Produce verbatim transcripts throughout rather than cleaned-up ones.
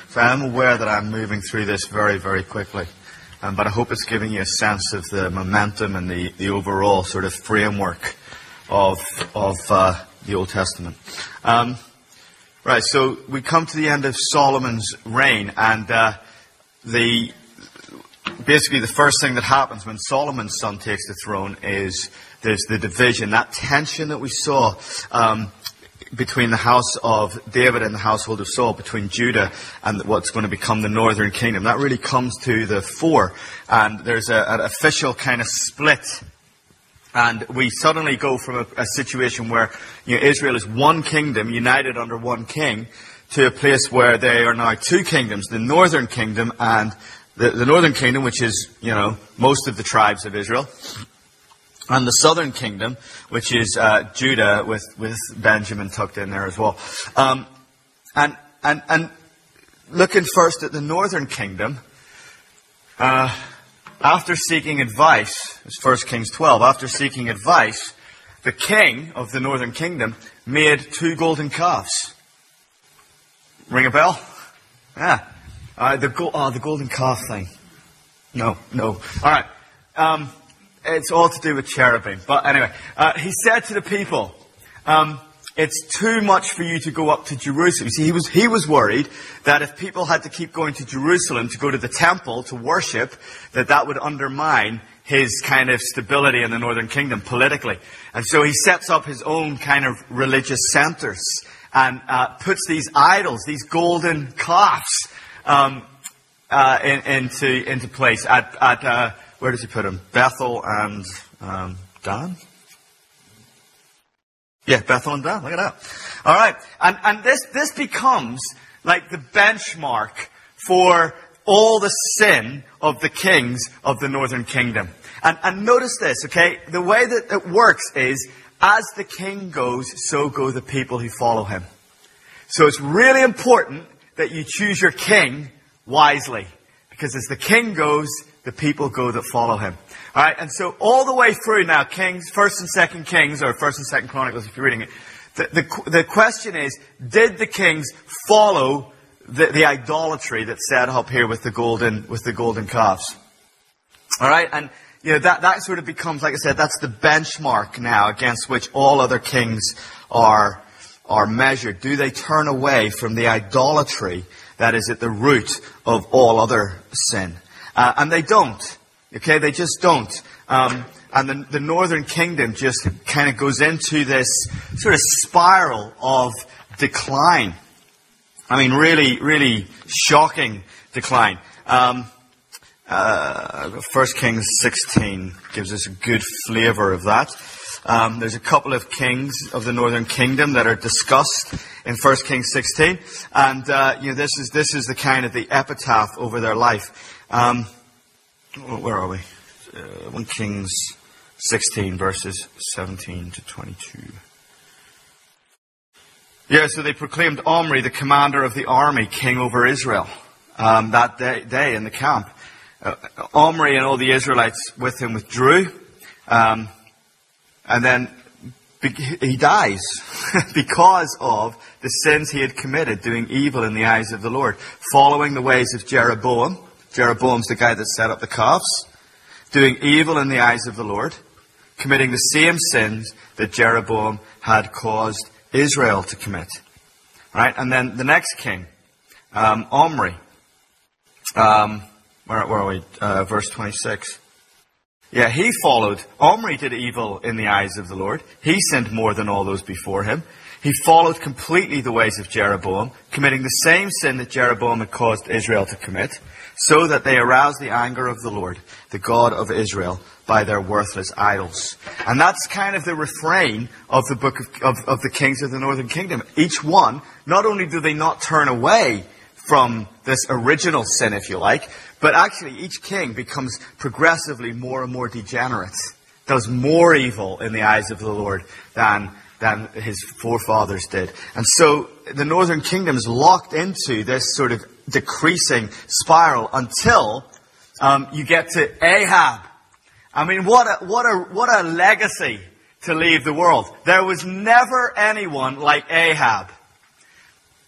So I am aware that I'm moving through this very, very quickly. Um, but I hope it's giving you a sense of the momentum and the, the overall sort of framework of, of uh, the Old Testament. Um, right, so we come to the end of Solomon's reign, and uh, the basically the first thing that happens when Solomon's son takes the throne is there's the division, that tension that we saw um, between the house of David and the household of Saul, between Judah and what's going to become the northern kingdom. That really comes to the fore, and there's a, an official kind of split. And we suddenly go from a, a situation where, you know, Israel is one kingdom, united under one king, to a place where they are now two kingdoms, the northern kingdom and the, the northern kingdom, which is, you know, most of the tribes of Israel, and the southern kingdom, which is uh, Judah, with, with Benjamin tucked in there as well. Um, and, and, and looking first at the northern kingdom, uh, after seeking advice, it's First Kings twelve, after seeking advice, the king of the northern kingdom made two golden calves. Ring a bell? Yeah. Uh, the, go- oh, the golden calf thing. No, no. All right. Um, it's all to do with cherubim. But anyway, uh, he said to the people, um, it's too much for you to go up to Jerusalem. You see, he was, he was worried that if people had to keep going to Jerusalem to go to the temple to worship, that that would undermine his kind of stability in the northern kingdom politically. And so he sets up his own kind of religious centers and uh, puts these idols, these golden calves, um, uh, in, into into place at at uh, where does he put them? Bethel and um, Dan. Yeah, Bethel and Dan. Look at that. All right, and and this this becomes like the benchmark for all the sin of the kings of the northern kingdom. And and notice this, okay? The way that it works is, as the king goes, so go the people who follow him. So it's really important that you choose your king wisely, because as the king goes, the people go that follow him. All right, and so all the way through now, Kings, First and Second Kings, or First and Second Chronicles, if you're reading it, the the, the question is, did the kings follow the, the idolatry that's set up here with the golden with the golden calves? All right, and you know that that sort of becomes, like I said, that's the benchmark now against which all other kings are are measured. Do they turn away from the idolatry that is at the root of all other sin? Uh, and they don't. Okay, they just don't. Um, and the, the northern kingdom just kind of goes into this sort of spiral of decline. I mean, really, really shocking decline. Um, uh, First Kings sixteen gives us a good flavour of that. Um, there's a couple of kings of the northern kingdom that are discussed in First Kings sixteen, and uh, you know this is this is the kind of the epitaph over their life. Um, where are we? Uh, First Kings sixteen, verses seventeen to twenty-two. Yeah, so they proclaimed Omri, the commander of the army, king over Israel, um, that day, day in the camp. Uh, Omri and all the Israelites with him withdrew. Um, And then he dies because of the sins he had committed, doing evil in the eyes of the Lord, following the ways of Jeroboam. Jeroboam's the guy that set up the calves. Doing evil in the eyes of the Lord, committing the same sins that Jeroboam had caused Israel to commit. Right? And then the next king, um, Omri. Um, where, where are we? Uh, verse twenty-six. Yeah, he followed. Omri did evil in the eyes of the Lord. He sinned more than all those before him. He followed completely the ways of Jeroboam, committing the same sin that Jeroboam had caused Israel to commit, so that they aroused the anger of the Lord, the God of Israel, by their worthless idols. And that's kind of the refrain of the book of, of, of the kings of the northern kingdom. Each one, not only do they not turn away from this original sin, if you like, but actually each king becomes progressively more and more degenerate, does more evil in the eyes of the Lord than than his forefathers did. And so the northern kingdom is locked into this sort of decreasing spiral until um, you get to Ahab. I mean, what a, what a, what a legacy to leave the world. There was never anyone like Ahab,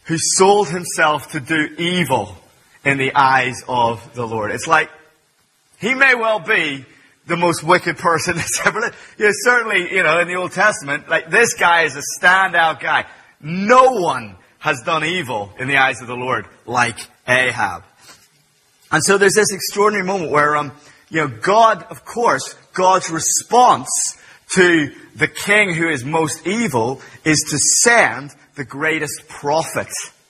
who sold himself to do evil in the eyes of the Lord. It's like, he may well be the most wicked person that's ever lived. You know, certainly, you know, in the Old Testament, like, this guy is a standout guy. No one has done evil in the eyes of the Lord like Ahab. And so there's this extraordinary moment where, um, you know, God, of course, God's response to the king who is most evil is to send the greatest prophet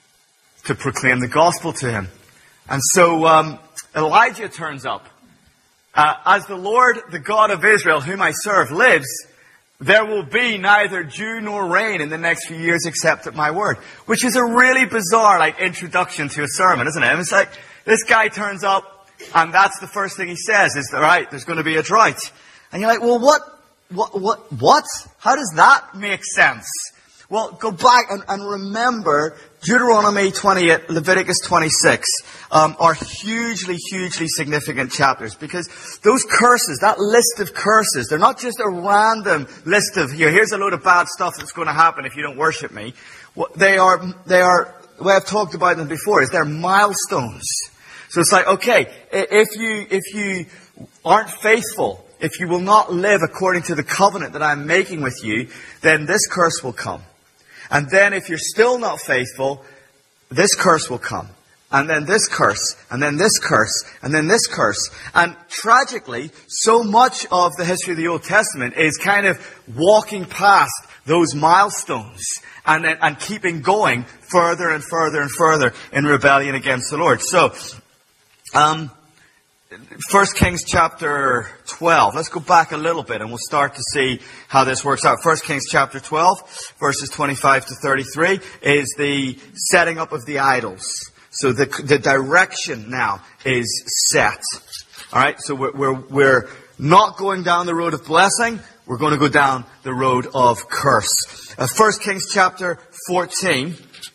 to proclaim the gospel to him. And so um, Elijah turns up. Uh, as the Lord, the God of Israel, whom I serve, lives, there will be neither dew nor rain in the next few years except at my word. Which is a really bizarre, like, introduction to a sermon, isn't it? And it's like, this guy turns up, and that's the first thing he says, is, all right, there's going to be a drought. And you're like, well, what, what, what, what? How does that make sense? Well, go back and, and remember Deuteronomy twenty-eight, Leviticus twenty-six, um, are hugely, hugely significant chapters, because those curses, that list of curses, they're not just a random list of, here, here's a load of bad stuff that's going to happen if you don't worship me. They are, they are, the way I've talked about them before, is they're milestones. So it's like, okay, if you, if you aren't faithful, if you will not live according to the covenant that I'm making with you, then this curse will come. And then if you're still not faithful, this curse will come. And then this curse, and then this curse, and then this curse. And tragically, so much of the history of the Old Testament is kind of walking past those milestones and, and keeping going further and further and further in rebellion against the Lord. So, um, First Kings chapter twelve. Let's go back a little bit and we'll start to see how this works out. First Kings chapter twelve, verses twenty-five to thirty-three, is the setting up of the idols. So the, the direction now is set. Alright, so we're, we're, we're not going down the road of blessing. We're going to go down the road of curse. Uh, First Kings chapter fourteen,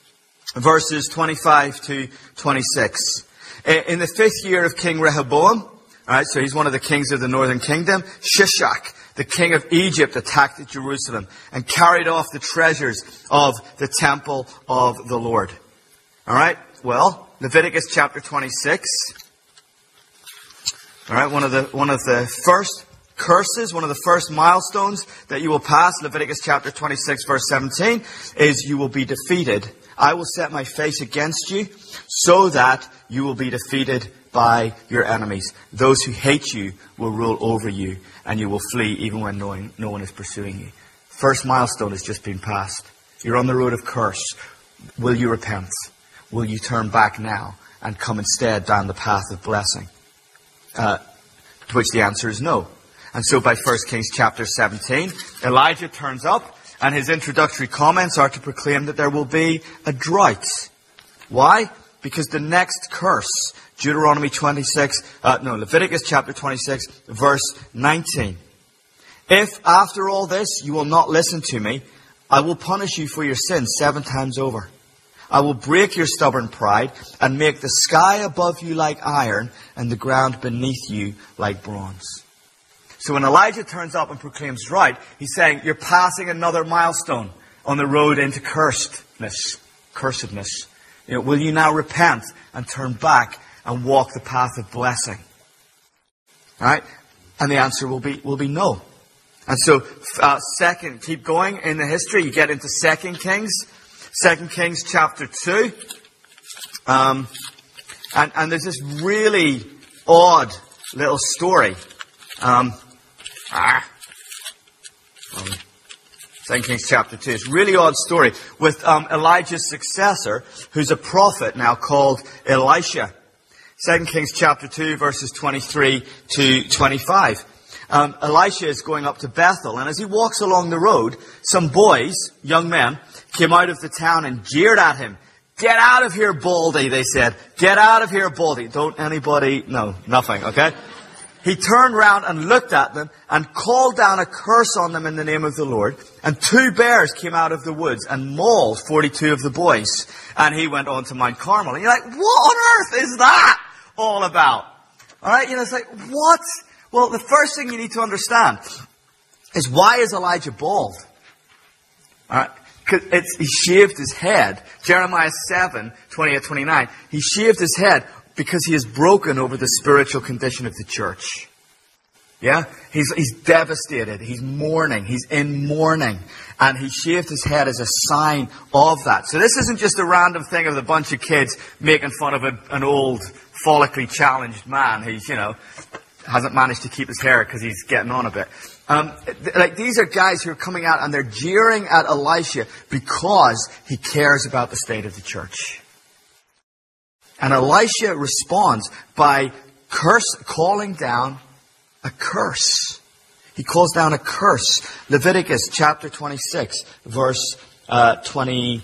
verses twenty-five to twenty-six. In the fifth year of King Rehoboam, all right, so he's one of the kings of the northern kingdom, Shishak, the king of Egypt, attacked Jerusalem and carried off the treasures of the temple of the Lord. All right, well, Leviticus chapter twenty-six. All right, one of the one of the first curses, one of the first milestones that you will pass, Leviticus chapter twenty-six, verse seventeen, is you will be defeated. I will set my face against you so that you will be defeated by your enemies. Those who hate you will rule over you, and you will flee even when knowing no one is pursuing you. First milestone has just been passed. You're on the road of curse. Will you repent? Will you turn back now and come instead down the path of blessing? Uh, to which the answer is no. And so by First Kings chapter seventeen, Elijah turns up, and his introductory comments are to proclaim that there will be a drought. Why? Because the next curse, Deuteronomy twenty-six, uh, no, Leviticus chapter twenty-six, verse nineteen. If after all this you will not listen to me, I will punish you for your sins seven times over. I will break your stubborn pride and make the sky above you like iron and the ground beneath you like bronze. So when Elijah turns up and proclaims drought, he's saying, you're passing another milestone on the road into cursedness. Cursedness. You know, will you now repent and turn back and walk the path of blessing? Right? And the answer will be will be no. And so, uh, second, keep going in the history. You get into Second Kings, Second Kings chapter two, um, and and there's this really odd little story. Um, ah, um, Second Kings chapter two. It's a really odd story with um, Elijah's successor, who's a prophet now called Elisha. Second Kings chapter two, verses twenty-three to twenty-five. Um, Elisha is going up to Bethel, and as he walks along the road, some boys, young men, came out of the town and jeered at him. Get out of here, Baldy, they said. Get out of here, Baldy. Don't anybody, no, nothing, okay? He turned round and looked at them and called down a curse on them in the name of the Lord. And two bears came out of the woods and mauled forty-two of the boys. And he went on to Mount Carmel. And you're like, what on earth is that all about? All right, you know, it's like, what? Well, the first thing you need to understand is, why is Elijah bald? All right. 'Cause it's, he shaved his head. Jeremiah seven, twenty-eight, twenty-nine. He shaved his head because he is broken over the spiritual condition of the church. Yeah? He's, he's devastated. He's mourning. He's in mourning. And he shaved his head as a sign of that. So this isn't just a random thing of a bunch of kids making fun of a, an old, follically challenged man who's, you know, hasn't managed to keep his hair because he's getting on a bit. Um, like these are guys who are coming out and they're jeering at Elisha because he cares about the state of the church. And Elisha responds by curse, calling down a curse. He calls down a curse. Leviticus chapter twenty-six, verse uh, twenty-two.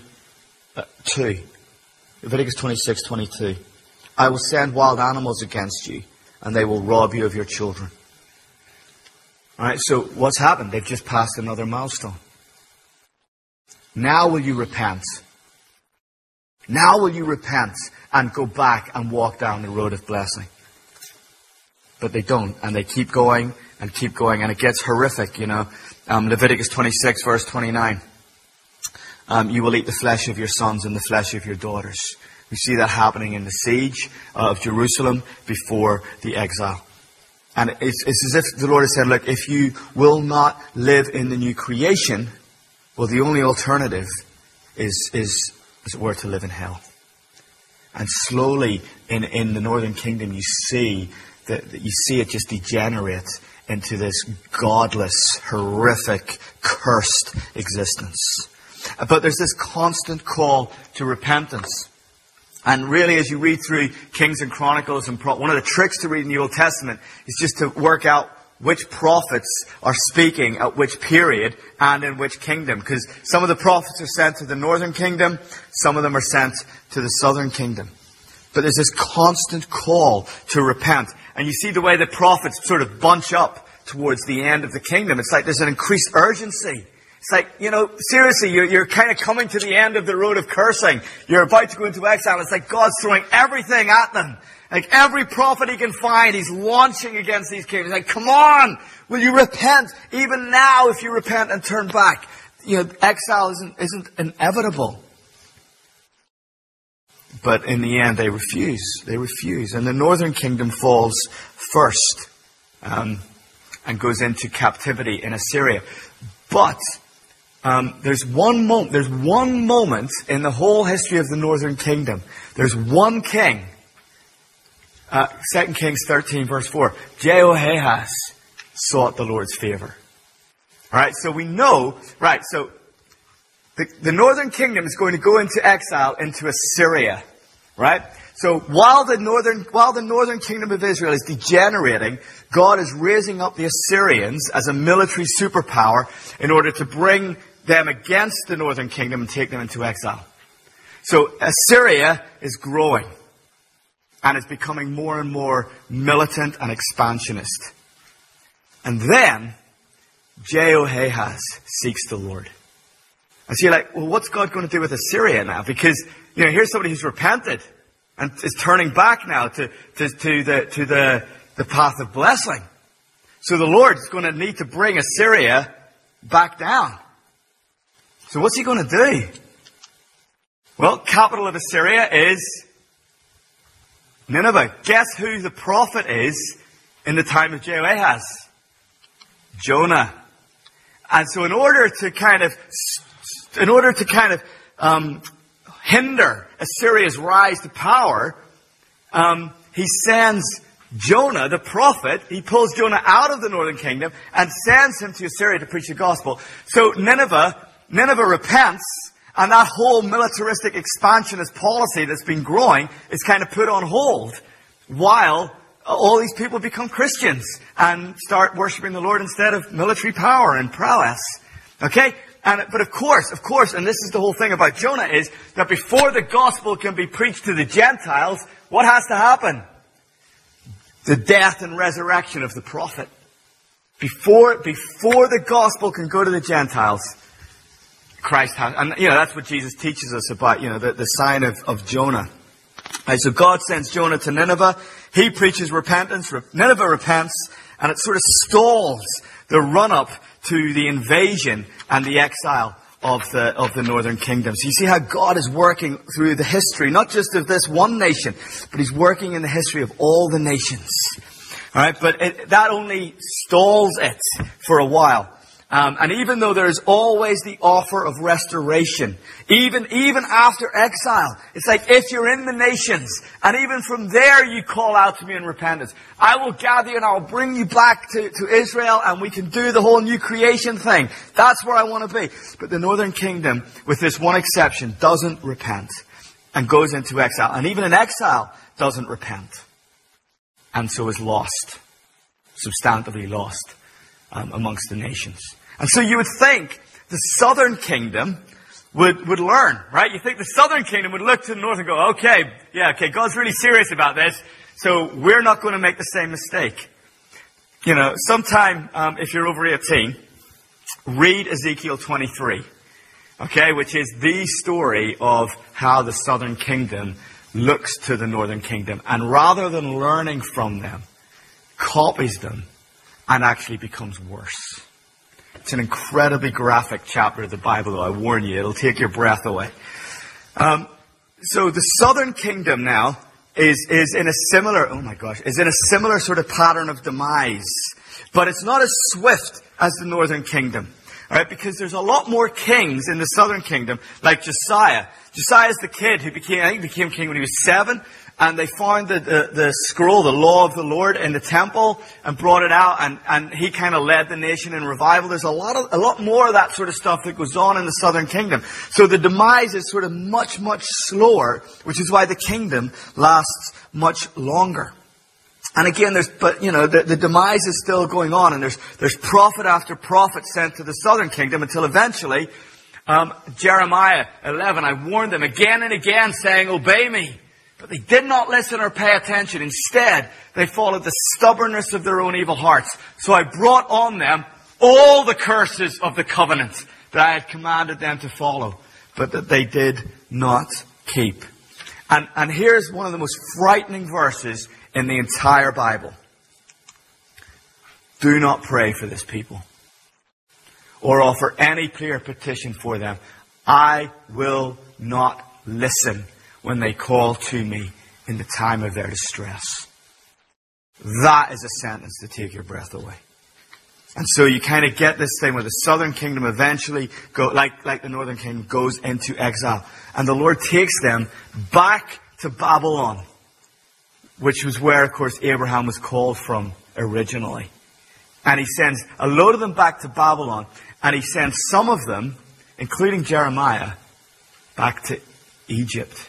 Leviticus twenty-six, twenty-two. I will send wild animals against you, and they will rob you of your children. All right, so what's happened? They've just passed another milestone. Now will you repent? Now will you repent and go back and walk down the road of blessing? But they don't, and they keep going and keep going, and it gets horrific, you know. Um, Leviticus twenty-six, verse twenty-nine. Um, you will eat the flesh of your sons and the flesh of your daughters. We see that happening in the siege of Jerusalem before the exile. And it's, it's as if the Lord has said, look, if you will not live in the new creation, well, the only alternative is, is as it were, to live in hell. And slowly in, in the northern kingdom, you see that you see it just degenerate into this godless, horrific, cursed existence. But there's this constant call to repentance. And really, as you read through Kings and Chronicles, and Pro- one of the tricks to reading the Old Testament is just to work out which prophets are speaking at which period and in which kingdom. Because some of the prophets are sent to the northern kingdom, some of them are sent to the southern kingdom. But there's this constant call to repent. And you see the way the prophets sort of bunch up towards the end of the kingdom. It's like there's an increased urgency. It's like, you know, seriously, you're, you're kind of coming to the end of the road of cursing. You're about to go into exile. It's like God's throwing everything at them. Like every prophet he can find, he's launching against these kings. He's like, come on, will you repent? Even now, if you repent and turn back. You know, exile isn't, isn't inevitable. But in the end, they refuse. They refuse. And the northern kingdom falls first um, and goes into captivity in Assyria. But um, there's one moment. There's one moment in the whole history of the northern kingdom. There's one king. Uh, Second Kings thirteen, verse four. Jehoahaz sought the Lord's favor. All right. So we know. Right. So the, the northern kingdom is going to go into exile into Assyria. Right. So while the northern while the northern kingdom of Israel is degenerating, God is raising up the Assyrians as a military superpower in order to bring them against the northern kingdom and take them into exile. So Assyria is growing and is becoming more and more militant and expansionist. And then Jehoahaz seeks the Lord. And so you're like, well, what's God going to do with Assyria now? Because, you know, here's somebody who's repented and is turning back now to, to, to the to the, the path of blessing. So the Lord's going to need to bring Assyria back down. So what's he going to do? Well, capital of Assyria is Nineveh. Guess who the prophet is in the time of Jehoahaz? Jonah. And so in order to kind of, in order to kind of um, hinder Assyria's rise to power, um, he sends Jonah, the prophet, he pulls Jonah out of the northern kingdom and sends him to Assyria to preach the gospel. So Nineveh, Nineveh repents, and that whole militaristic expansionist policy that's been growing is kind of put on hold while all these people become Christians and start worshiping the Lord instead of military power and prowess. Okay? And, but of course, of course, and this is the whole thing about Jonah, is that before the gospel can be preached to the Gentiles, what has to happen? The death and resurrection of the prophet. Before, before the gospel can go to the Gentiles, Christ has, and you know, that's what Jesus teaches us about, you know, the, the sign of, of Jonah. Right, so God sends Jonah to Nineveh. He preaches repentance. Nineveh repents, and it sort of stalls the run-up to the invasion and the exile of the of the northern kingdom. So you see how God is working through the history, not just of this one nation, but He's working in the history of all the nations. All right, but it, that only stalls it for a while. Um, and even though there is always the offer of restoration, even even after exile, it's like if you're in the nations, and even from there you call out to me in repentance, I will gather you and I will bring you back to, to Israel, and we can do the whole new creation thing. That's where I want to be. But the northern kingdom, with this one exception, doesn't repent and goes into exile. And even in exile, doesn't repent. And so is lost, substantively lost um, amongst the nations. And so you would think the southern kingdom would, would learn, right? You think the southern kingdom would look to the north and go, okay, yeah, okay, God's really serious about this, so we're not going to make the same mistake. You know, sometime, um, if you're over eighteen, read Ezekiel twenty-three, okay, which is the story of how the southern kingdom looks to the northern kingdom, and rather than learning from them, copies them and actually becomes worse. It's an incredibly graphic chapter of the Bible, though. I warn you, it'll take your breath away. Um, so the southern kingdom now is is in a similar, oh my gosh, is in a similar sort of pattern of demise. But it's not as swift as the northern kingdom. All right, because there's a lot more kings in the southern kingdom, like Josiah. Josiah is the kid who became, I think became king when he was seven. And they found the, the, the scroll, the law of the Lord, in the temple and brought it out. And, and he kind of led the nation in revival. There's a lot of, a lot more of that sort of stuff that goes on in the southern kingdom. So the demise is sort of much, much slower, which is why the kingdom lasts much longer. And again, there's, but you know, the, the demise is still going on, and there's, there's prophet after prophet sent to the southern kingdom until eventually, um, Jeremiah eleven, I warned them again and again, saying, obey me. But they did not listen or pay attention. Instead, they followed the stubbornness of their own evil hearts. So I brought on them all the curses of the covenant that I had commanded them to follow, but that they did not keep. And, and here's one of the most frightening verses in the entire Bible. Do not pray for this people, or offer any prayer petition for them. I will not listen when they call to me in the time of their distress. That is a sentence to take your breath away. And so you kind of get this thing where the southern kingdom eventually, go, like, like the northern kingdom, goes into exile. And the Lord takes them back to Babylon, which was where, of course, Abraham was called from originally. And He sends a load of them back to Babylon, and He sends some of them, including Jeremiah, back to Egypt.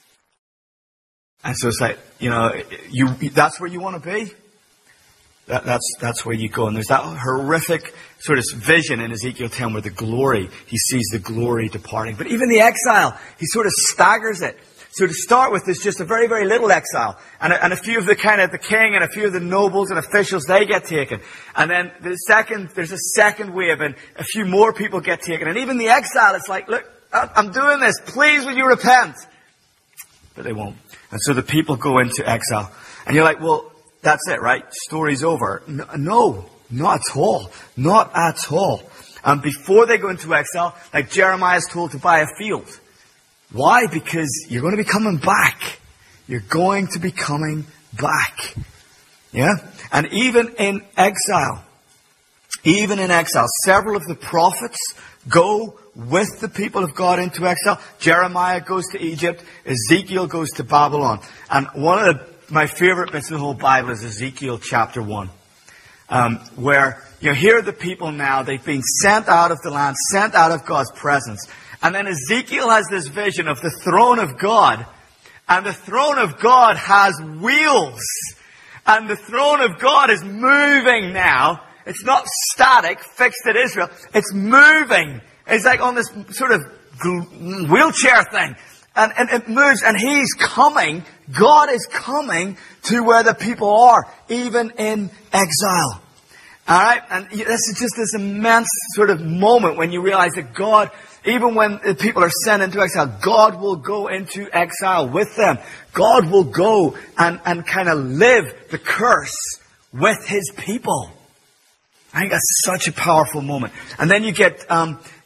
And so it's like, you know, you that's where you want to be. That, that's that's where you go. And there's that horrific sort of vision in Ezekiel ten where the glory, he sees the glory departing. But even the exile, he sort of staggers it. So to start with, there's just a very, very little exile. And a, and a few of the kind of the king and a few of the nobles and officials, they get taken. And then the second, there's a second wave and a few more people get taken. And even the exile, it's like, look, I'm doing this. Please, will you repent? But they won't. And so the people go into exile. And you're like, well, that's it, right? Story's over. No, not at all. Not at all. And before they go into exile, like Jeremiah is told to buy a field. Why? Because you're going to be coming back. You're going to be coming back. Yeah? And even in exile, even in exile, several of the prophets go with the people of God into exile. Jeremiah goes to Egypt. Ezekiel goes to Babylon. And one of the, my favorite bits of the whole Bible is Ezekiel chapter one. Um, where, you know, here are the people now. They've been sent out of the land, sent out of God's presence. And then Ezekiel has this vision of the throne of God. And the throne of God has wheels. And the throne of God is moving now. It's not static, fixed at Israel. It's moving. It's like on this sort of wheelchair thing. And, and it moves. And He's coming. God is coming to where the people are, even in exile. Alright? And this is just this immense sort of moment when you realize that God, even when people are sent into exile, God will go into exile with them. God will go and, and kind of live the curse with His people. I think that's such a powerful moment. And then you get, um,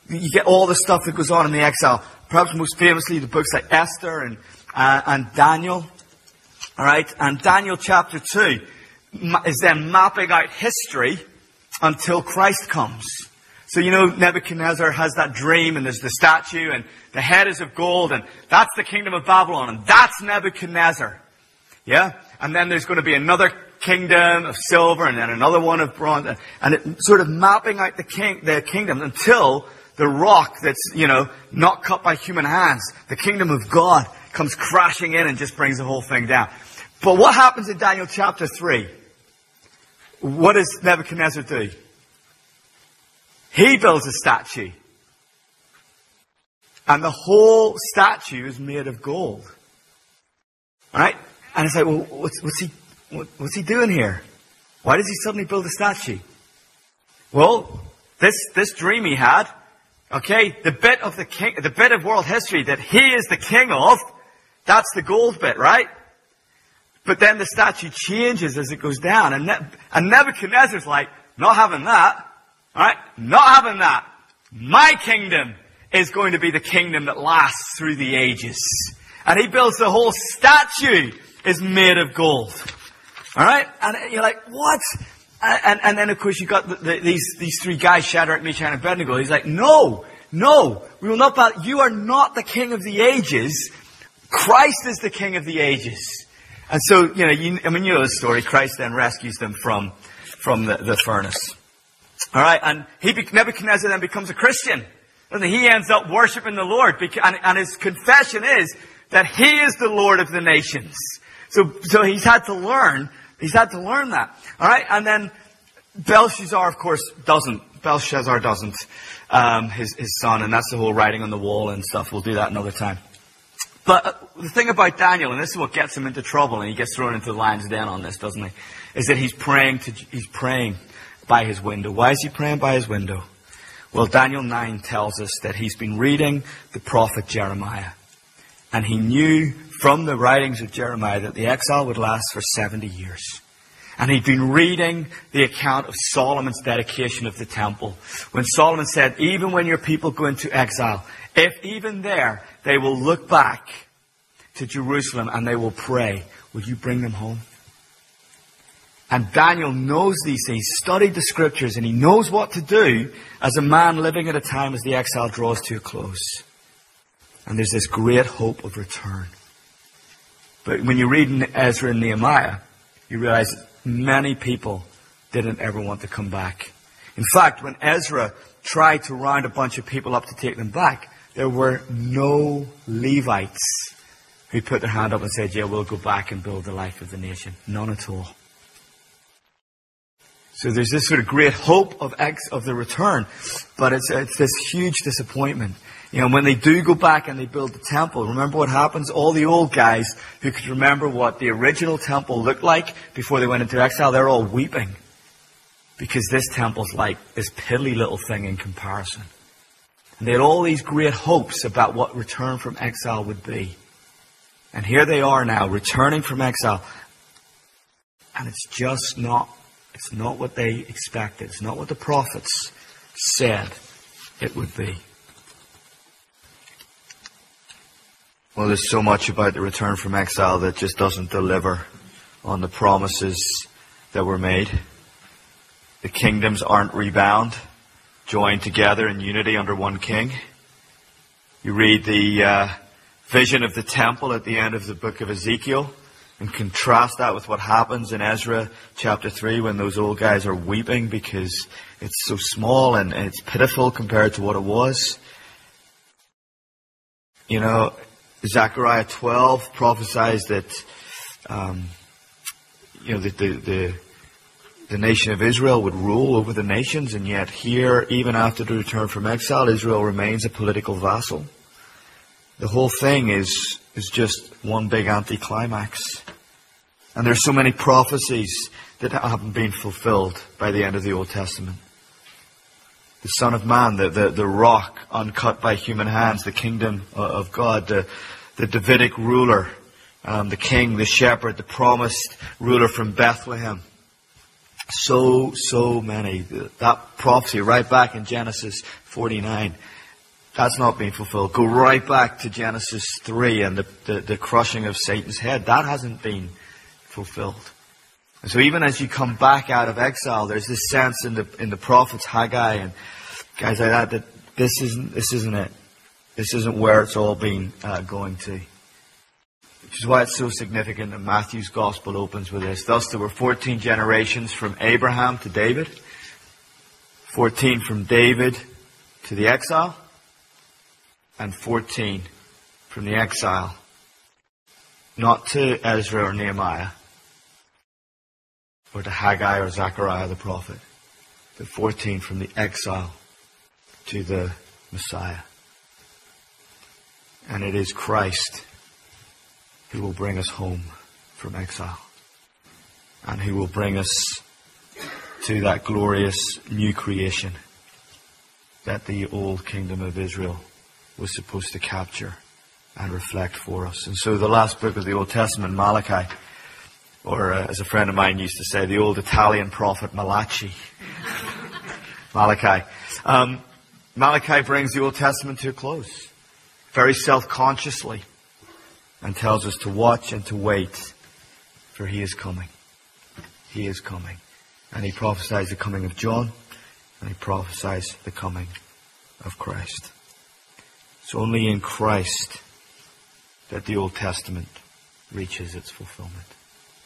you get all the stuff that goes on in the exile. Perhaps most famously the books like Esther and, uh, and Daniel. Alright, and Daniel chapter two is then mapping out history until Christ comes. So you know Nebuchadnezzar has that dream and there's the statue and the head is of gold and that's the kingdom of Babylon and that's Nebuchadnezzar. Yeah? And then there's going to be another kingdom of silver and then another one of bronze and, and it sort of mapping out the king, the kingdom until the rock that's, you know, not cut by human hands, the kingdom of God, comes crashing in and just brings the whole thing down. But what happens in Daniel chapter three? What does Nebuchadnezzar do? He builds a statue. And the whole statue is made of gold. Alright? And it's like, well, what's, what's he, what, what's he doing here? Why does he suddenly build a statue? Well, this, this dream he had, okay, the bit of the king, the bit of world history that he is the king of, that's the gold bit, right? But then the statue changes as it goes down. And, ne- and Nebuchadnezzar's like, not having that. Alright? Not having that. My kingdom is going to be the kingdom that lasts through the ages. And he builds the whole statue is made of gold. Alright? And you're like, what? And, and then of course you've got the, the, these, these three guys, Shadrach, Meshach, and Abednego. He's like, no, no, we will not bow. You are not the king of the ages. Christ is the king of the ages. And so, you know, you, I mean, you know the story. Christ then rescues them from, from the, the furnace. All right, and he, Nebuchadnezzar then becomes a Christian. And he ends up worshiping the Lord. And, and his confession is that he is the Lord of the nations. So, so he's had to learn, he's had to learn that. All right, and then Belshazzar, of course, doesn't. Belshazzar doesn't, um, his, his son, and that's the whole writing on the wall and stuff. We'll do that another time. But the thing about Daniel, and this is what gets him into trouble, and he gets thrown into the lion's den on this, doesn't he? Is that he's praying to, he's praying by his window. Why is he praying by his window? Well, Daniel nine tells us that he's been reading the prophet Jeremiah. And he knew from the writings of Jeremiah that the exile would last for seventy years. And he'd been reading the account of Solomon's dedication of the temple. When Solomon said, even when your people go into exile, if even there they will look back to Jerusalem and they will pray, will you bring them home? And Daniel knows these things, studied the scriptures, and he knows what to do as a man living at a time as the exile draws to a close. And there's this great hope of return. But when you read Ezra and Nehemiah, you realize that many people didn't ever want to come back. In fact, when Ezra tried to round a bunch of people up to take them back, there were no Levites who put their hand up and said, yeah, we'll go back and build the life of the nation. None at all. So there's this sort of great hope of ex, of the return, but it's, it's this huge disappointment. You know, when they do go back and they build the temple, remember what happens? All the old guys who could remember what the original temple looked like before they went into exile, they're all weeping. Because this temple's like this piddly little thing in comparison. And they had all these great hopes about what return from exile would be. And here they are now, returning from exile. And it's just not, it's not what they expected. It's not what the prophets said it would be. Well, there's so much about the return from exile that just doesn't deliver on the promises that were made. The kingdoms aren't rebound, joined together in unity under one king. You read the uh, vision of the temple at the end of the book of Ezekiel and contrast that with what happens in Ezra chapter three when those old guys are weeping because it's so small and it's pitiful compared to what it was. You know, Zechariah twelve prophesies that um, you know the, the the the nation of Israel would rule over the nations, and yet here, even after the return from exile, Israel remains a political vassal. The whole thing is is just one big anticlimax, and there's so many prophecies that haven't been fulfilled by the end of the Old Testament. The Son of Man, the, the, the rock uncut by human hands, the kingdom of God, the, the Davidic ruler, um, the king, the shepherd, the promised ruler from Bethlehem. So, so many. That prophecy right back in Genesis forty-nine That's not been fulfilled. Go right back to Genesis three and the, the, the crushing of Satan's head. That hasn't been fulfilled. And so even as you come back out of exile, there's this sense in the in the prophets Haggai and guys like that that this isn't this isn't it. This isn't where it's all been uh, going to. Which is why it's so significant that Matthew's Gospel opens with this. Thus there were fourteen generations from Abraham to David, fourteen from David to the exile, and fourteen from the exile, not to Ezra or Nehemiah, or to Haggai or Zechariah the prophet, but fourteen from the exile to the Messiah. And it is Christ who will bring us home from exile, and who will bring us to that glorious new creation that the old kingdom of Israel was supposed to capture and reflect for us. And so the last book of the Old Testament, Malachi, or uh, as a friend of mine used to say, the old Italian prophet Malachi. Malachi. Um, Malachi brings the Old Testament to a close, very self-consciously, and tells us to watch and to wait, for he is coming. He is coming. And he prophesies the coming of John, and he prophesies the coming of Christ. It's only in Christ that the Old Testament reaches its fulfillment.